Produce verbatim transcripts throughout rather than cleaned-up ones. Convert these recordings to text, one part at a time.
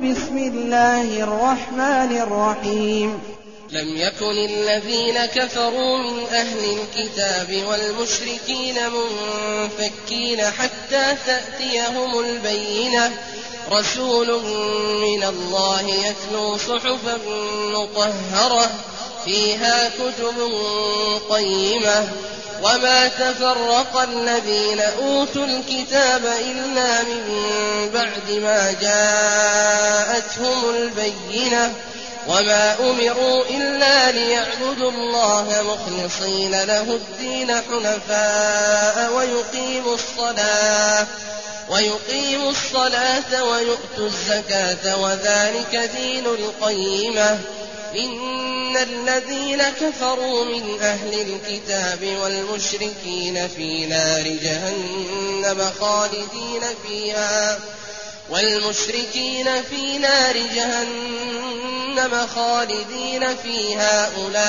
بسم الله الرحمن الرحيم لم يكن الذين كفروا من أهل الكتاب والمشركين منفكين حتى تأتيهم البينة رسول من الله يتلو صحفا مطهرة فيها كتب قيمة وما تفرق الذين أوتوا الكتاب إلا من بعد ما جاءتهم البينة وما أمروا إلا ليعبدوا الله مخلصين له الدين حنفاء ويقيموا الصلاة ويقيموا الصلاة ويؤتوا الزكاة وذلك دين القيمة إن الذين كفروا من أهل الكتاب والمشركين في نار جهنم خالدين فيها والمشركين في نار جهنم خالدين فيها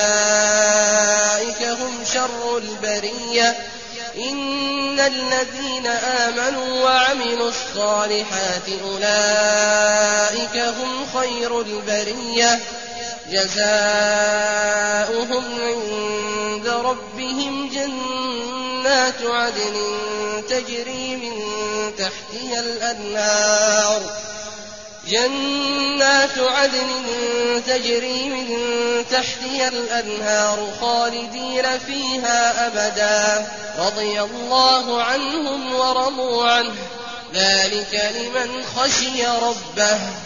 أولئك هم شر البرية إن الذين آمنوا وعملوا الصالحات أولئك هم خير البرية جزاؤهم عند ربهم جنات عدن تجري من تحتها الأنهار جنات عدن تجري من تحتها الأنهار خالدين فيها أبدا رضي الله عنهم ورضوا عنه ذلك لمن خشي ربه